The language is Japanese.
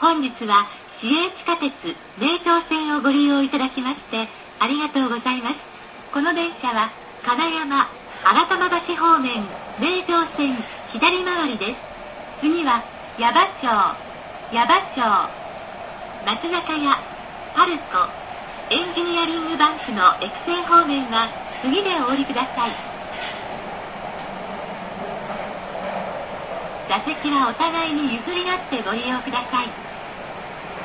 本日は市営地下鉄名東線をご利用いただきましてありがとうございます。この電車は金山新玉橋方面名東線左回りです。次は矢場町松坂屋パルコエンジニアリングバンクのエクセン方面は次でお降りください。座席はお互いに譲り合ってご利用ください。